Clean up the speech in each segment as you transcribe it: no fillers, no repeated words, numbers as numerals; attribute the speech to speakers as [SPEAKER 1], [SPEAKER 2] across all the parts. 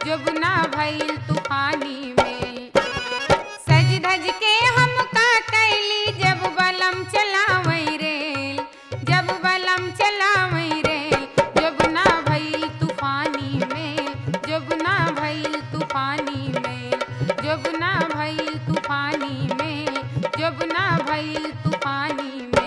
[SPEAKER 1] जोगुना भइल तूफानी में। सज धज के हम का कैली जब बलम चलावई रेल, जब बलम चलावई रेल, जोगुना भइल तूफानी में, जोगुना भइल तूफानी में, जोगुना भइल तूफानी में, जोगुना भइल तूफानी में।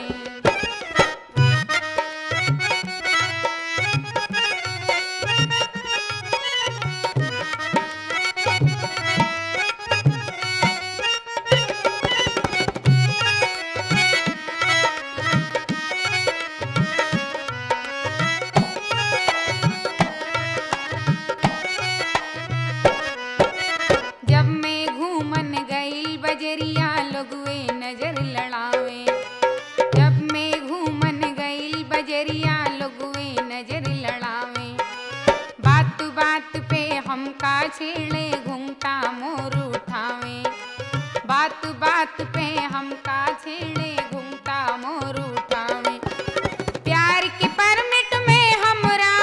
[SPEAKER 1] जब मैं घूमन गईल बजरिया लोगवे नजर लड़ावे, जब मैं घूमन गईल बजरिया लोगवे नजर लड़ावे, बात बात पे हमका छेड़े घूंघटा मोर उठावे, बात बात पे हमका छेड़े घूंघटा मोर उठावे। प्यार की परमिट में हमरा,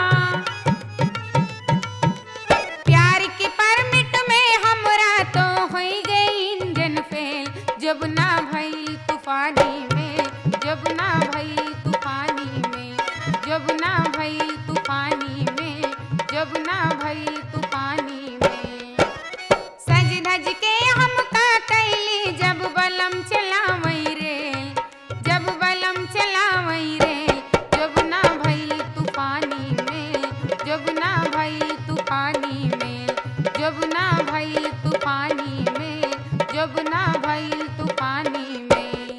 [SPEAKER 1] प्यार की परमिट में हमरा तो होई गई इंजन फेल, जब ना भइल तूफानी में, जब ना भइल तूफानी में, जब ना भइल तूफानी में, जब ना भइल तूफानी में। सज धज के हम का कैली जब बलम चलावई रेल, जब बलम चलावई रेल, जब ना भइल तूफानी में, जब ना भइल तूफानी में, जब ना भइल तूफानी में, जब ना भइल तूफानी में।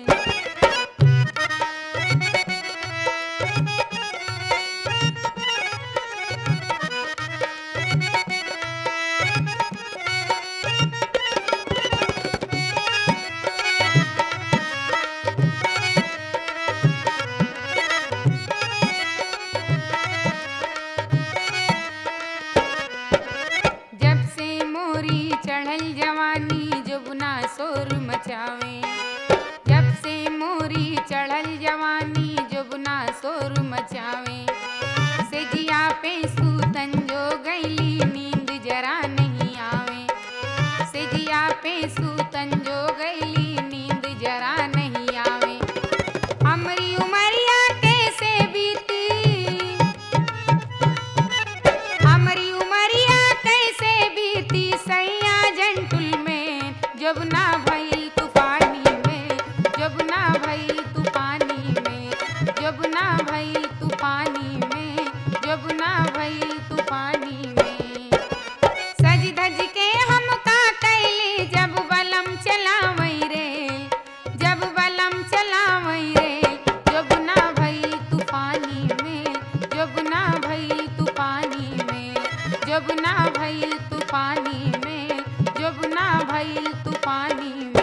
[SPEAKER 1] जब से मोरी चढ़ल जवानी जोगुना शोर मचावे, जब से मोरी चढ़ल जवानी जोगुना शोर मचावे, सेजिया पे सूतन जो गईली नींद जरा नहीं आवे, सेजिया पे सूतन जो गईली नींद जरा नहीं आवे। हमरी उमरिया कैसे बीती, हमरी उमरिया कैसे बीती सैया जंटुल में, जब ना भइल तूफानी में, जब ना भइल तूफानी में, जब ना भइल तूफानी में, जब ना भइल तूफानी में। सज धज के हम का कैली जब बलम चलावई रेल, जब बलम चलावई रेल, जब ना भइल तूफानी में, जब ना भइल तूफानी में, जब ना भइल तूफानी में, जब ना भइल तूफानी में।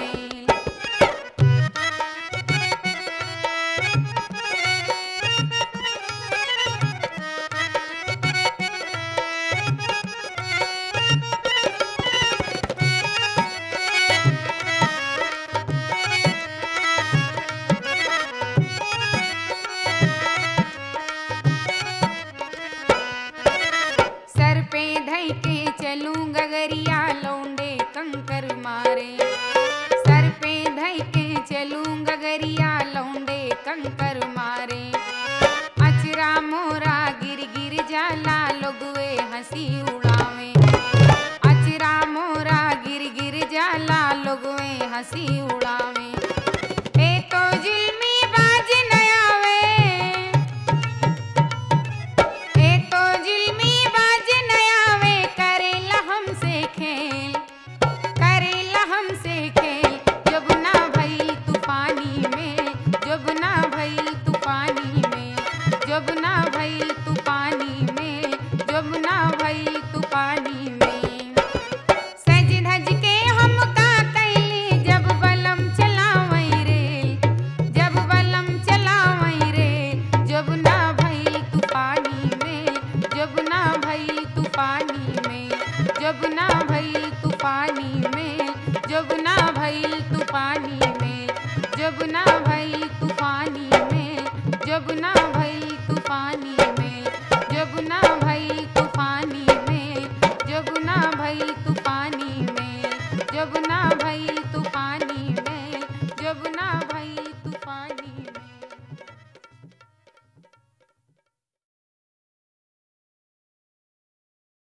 [SPEAKER 1] सर पे धई के चलूं गगरिया लौंडे कंकर मारे, सर पे धई के चलूं गगरिया लौंडे कंकर मारे, अचरा मोरा गिर गिर जाला लोगवे हंसी उड़ावे, अचरा मोरा गिर गिर जाला लोगवे हंसी उड़ावे। ए तो जुल्मी बाज न आवे, ए तो जुल्मी बाज न आवे, करेला हमसे खेल, करेला हमसे खेल, जब ना भइल तूफानी में, जब ना भइल तूफानी में, जब ना भइल तूफानी में, जब ना भइल तूफानी में। सज धज के हम का कैली जब बलम चलावई रेल, जब बलम चलावई रेल, जब ना भइल तूफानी में, जब ना भइल तूफानी में, जब ना भइल तूफानी में, जब ना भइल तूफानी में, जब ना